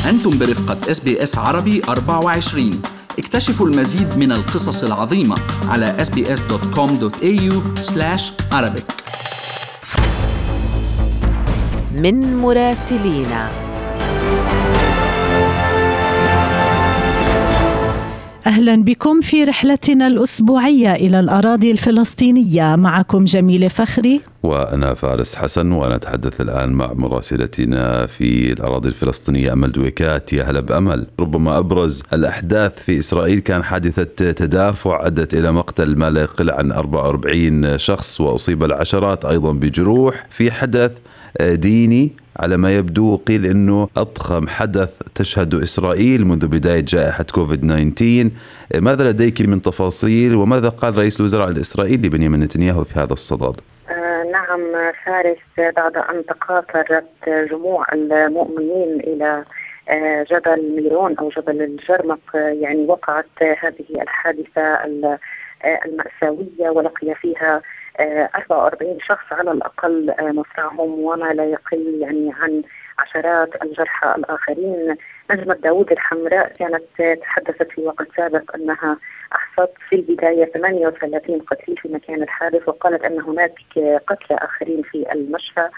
أنتم برفقة SBS عربي 24. اكتشفوا المزيد من القصص العظيمة على sbs.com.au/arabic. من مراسلينا. أهلا بكم في رحلتنا الأسبوعية إلى الأراضي الفلسطينية. معكم جميلة فخري وأنا فارس حسن، ونتحدث الآن مع مراسلتنا في الأراضي الفلسطينية أمل دويكات. يا هلا بأمل. ربما أبرز الأحداث في إسرائيل كان حادثة تدافع أدت إلى مقتل ما لا يقل عن 44 شخص، وأصيب العشرات أيضا بجروح في حدث ديني على ما يبدو. قيل أنه أضخم حدث تشهد إسرائيل منذ بداية جائحة كوفيد-19. ماذا لديك من تفاصيل، وماذا قال رئيس الوزراء الإسرائيلي بنيامين نتنياهو في هذا الصدد؟ نعم فارس، بعد أن تقاطرت جموع المؤمنين إلى جبل ميرون أو جبل الجرمق، يعني وقعت هذه الحادثة المأساوية، ولقي فيها 44 شخص على الأقل مصرعهم، وما لا يقل يعني عن عشرات الجرحى الآخرين. نجمة داود الحمراء كانت تحدثت في وقت سابق أنها أحصت في البداية 38 قتيل في مكان الحادث، وقالت أن هناك قتلى آخرين في المشفى.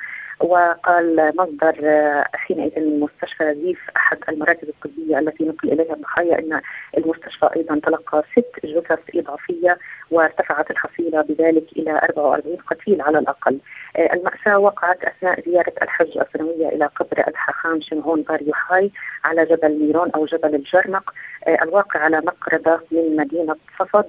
وقال مصدر حينئذ مستشفى زيف أحد المراكز الطبية التي نقل إليها الضحايا أن المستشفى أيضا تلقى 6 جثث إضافية، وارتفعت الحصيلة بذلك إلى 44 قتيل على الأقل. المأساة وقعت أثناء زيارة الحج السنوية إلى قبر الحاخام شمعون بار يوحاي على جبل ميرون أو جبل الجرمق، الواقع على مقربة من مدينة صفد.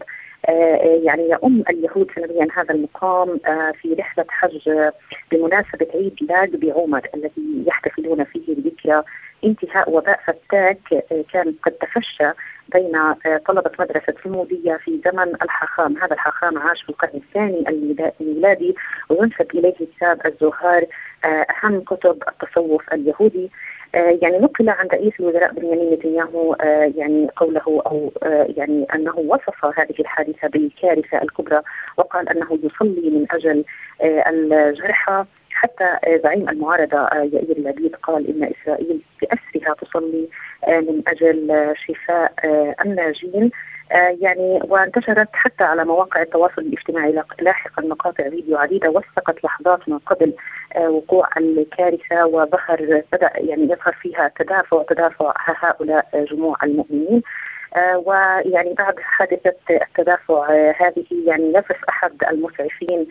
يعني يؤم اليهود سنويا هذا المقام في رحلة حج بمناسبة عيد لاج بعمر الذي يحتفلون فيه بذكرى انتهاء وباء فتاك كان قد تفشى بين طلبة مدرسة المودية في زمن الحاخام. هذا الحاخام عاش في القرن الثاني الميلادي، وينسب إليه كتاب الزهار أهم كتب التصوف اليهودي. يعني نقل عن رئيس الوزراء بنيامين نتنياهو يعني قوله أو يعني أنه وصف هذه الحادثة بالكارثة الكبرى، وقال أنه يصلي من أجل الجرحى. حتى زعيم المعارضة يائير لبيد قال إن إسرائيل بأسرها تصلي من أجل شفاء الناجين. يعني وانتشرت حتى على مواقع التواصل الاجتماعي لاحقا مقاطع فيديو عديدة وثقت لحظات ما قبل وقوع الكارثة، بدأ يعني يظهر فيها تدافع هؤلاء جموع المؤمنين. ويعني بعد حادثة التدافع هذه يعني يصف أحد المسعفين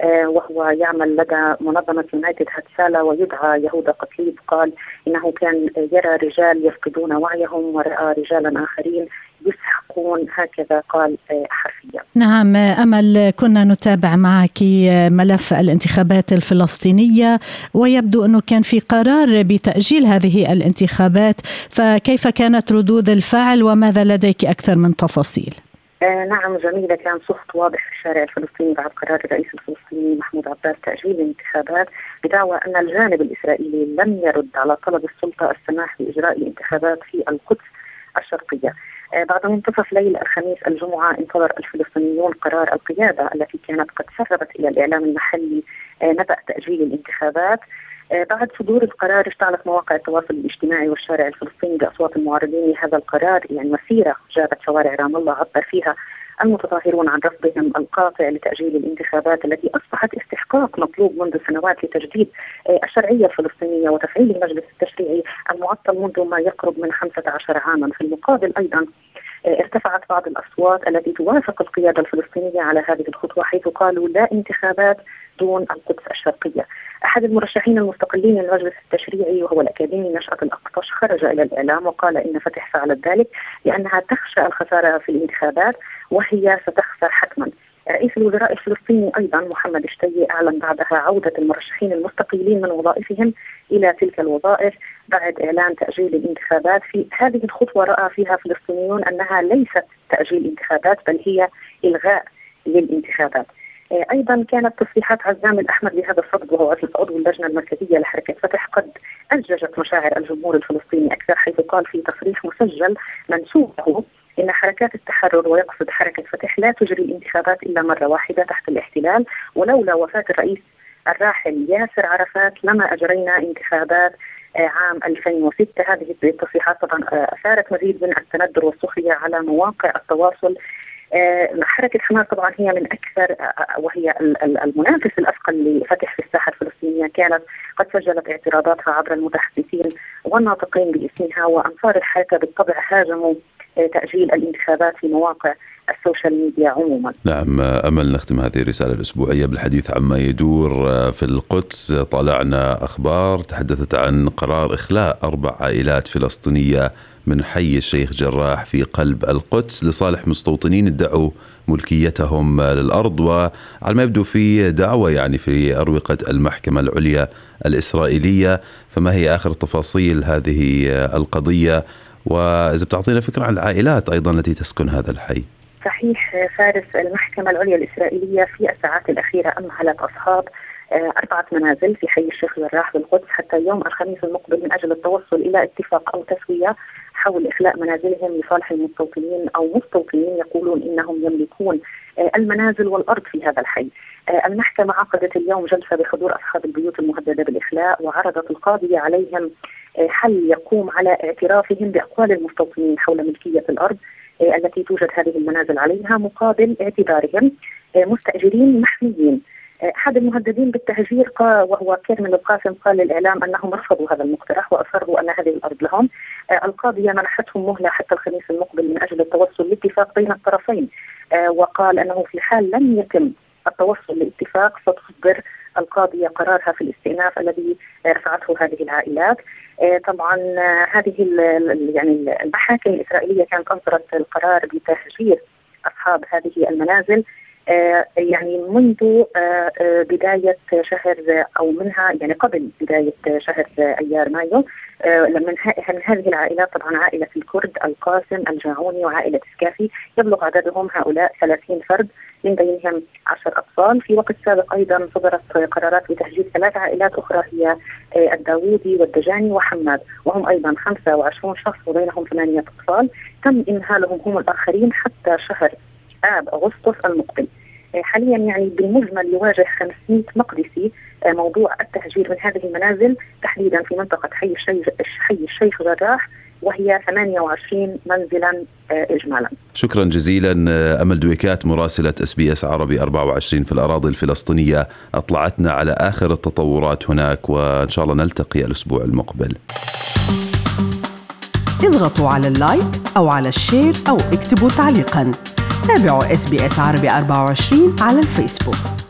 وهو يعمل لدى منظمة يونايتد هاتسالا ويدعى يهودا قتليب، قال إنه كان يرى رجال يفقدون وعيهم ورأى رجالا آخرين يسحقون، هكذا قال حرفيا. نعم أمل، كنا نتابع معك ملف الانتخابات الفلسطينية، ويبدو أنه كان في قرار بتأجيل هذه الانتخابات، فكيف كانت ردود الفعل وماذا لديك أكثر من تفاصيل؟ نعم جميلة، كان صوت واضح في الشارع الفلسطيني بعد قرار الرئيس الفلسطيني محمود عباس تأجيل الانتخابات، بدعوى أن الجانب الإسرائيلي لم يرد على طلب السلطة السماح بإجراء الانتخابات في القدس الشرقية. بعد منتصف ليل الخميس الجمعة انتظر الفلسطينيون قرار القيادة التي كانت قد سربت إلى الإعلام المحلي نبأ تأجيل الانتخابات. بعد صدور القرار اشتعلت مواقع التواصل الاجتماعي والشارع الفلسطيني بأصوات المعارضين لهذا القرار، يعني مسيرة جابت شوارع رام الله عبر فيها المتظاهرون عن رفضهم القاطع لتأجيل الانتخابات التي أصبحت استحقاق مطلوب منذ سنوات لتجديد الشرعية الفلسطينية وتفعيل المجلس التشريعي المعطل منذ ما يقرب من 15 عاما. في المقابل أيضا ارتفعت بعض الأصوات التي توافق القيادة الفلسطينية على هذه الخطوة، حيث قالوا لا انتخابات دون القدس الشرقية. أحد المرشحين المستقلين للمجلس التشريعي وهو الأكاديمي نشأت الأقطش خرج إلى الإعلام وقال إن فتح فعلت ذلك لأنها تخشى الخسارة في الانتخابات، وهي ستخسر حتما. رئيس الوزراء الفلسطيني أيضا محمد شتي أعلن بعدها عودة المرشحين المستقلين من وظائفهم إلى تلك الوظائف بعد إعلان تأجيل الانتخابات. في هذه الخطوة رأى فيها فلسطينيون أنها ليست تأجيل انتخابات بل هي إلغاء للانتخابات. أيضا كانت تصريحات عزام الأحمد بهذا الصدد، وهو عضو اللجنة المركزية لحركة فتح، قد أزعجت مشاعر الجمهور الفلسطيني أكثر، حيث قال في تصريح مسجل منسوب له إن حركات التحرر ويقصد حركة فتح لا تجري الانتخابات إلا مرة واحدة تحت الاحتلال، ولولا وفاة الرئيس الراحل ياسر عرفات لما أجرينا انتخابات عام 2006. هذه التصريحات طبعا أثارت مزيد من التندر والسخرية على مواقع التواصل. حركة حماس طبعا هي من أكثر وهي المنافس الأثقل لفتح في الساحة الفلسطينية، كانت قد سجلت اعتراضاتها عبر المتحدثين والناطقين باسمها، وأنصار الحركة بالطبع هاجموا تأجيل الانتخابات في مواقع السوشيال ميديا عموما. نعم، أمل نختم هذه الرسالة الأسبوعية بالحديث عما يدور في القدس. طالعنا أخبار تحدثت عن قرار إخلاء 4 عائلات فلسطينية من حي الشيخ جراح في قلب القدس لصالح مستوطنين ادعوا ملكيتهم للأرض، وعلى ما يبدو في دعوة يعني في أروقة المحكمة العليا الإسرائيلية. فما هي آخر تفاصيل هذه القضية، وإذا بتعطينا فكرة عن العائلات أيضا التي تسكن هذا الحي؟ صحيح فارس، المحكمة العليا الإسرائيلية في الساعات الأخيرة أمهلت أصحاب 4 منازل في حي الشيخ جراح بالقدس حتى يوم الخميس المقبل من أجل التوصل إلى اتفاق أو تسوية حول إخلاء منازلهم لصالح المستوطنين أو مستوطنين يقولون إنهم يملكون المنازل والأرض في هذا الحي. المحكمة عقدت اليوم جلسة بحضور أصحاب البيوت المهددة بالإخلاء، وعرضت القاضية عليهم حل يقوم على اعترافهم بأقوال المستوطنين حول ملكية الأرض التي توجد هذه المنازل عليها، مقابل اعتبارهم مستأجرين محميين. أحد المهددين بالتهجير وهو كرمل القاسم قال للإعلام أنهم رفضوا هذا المقترح وأصروا أن هذه الأرض لهم. القاضية منحتهم مهلة حتى الخميس المقبل من أجل التوصل لاتفاق بين الطرفين، وقال أنه في حال لم يتم التوصل لاتفاق ستصدر القاضية قرارها في الاستئناف الذي رفعته هذه العائلات. طبعا هذه يعني المحاكم الإسرائيلية كانت أصدرت القرار بتهجير أصحاب هذه المنازل يعني منذ بداية شهر أو منها يعني قبل بداية شهر أيار مايو. من هذه العائلات طبعا عائلة الكرد، القاسم، الجاعوني وعائلة سكافي، يبلغ عددهم هؤلاء 30 فرد من بينهم 10 أطفال. في وقت سابق أيضا صدرت قرارات بتهجير 3 عائلات أخرى هي الداوودي والدجاني وحماد، وهم أيضا 25 شخص وبينهم 8 أطفال. تم إمهالهم هم الآخرين حتى شهر آب أغسطس المقبل. حاليا يعني بالمجمل يواجه 500 مقدسي موضوع التهجير من هذه المنازل تحديدا في منطقة حي الشيخ جراح، وهي 28 منزلا إجمالا. شكرا جزيلا أمل دويكات مراسلة SBS عربي 24 في الأراضي الفلسطينية، أطلعتنا على آخر التطورات هناك، وإن شاء الله نلتقي الأسبوع المقبل. اضغطوا على اللايك أو على الشير أو اكتبوا تعليقا. تابعوا SBS عربي 24 على الفيسبوك.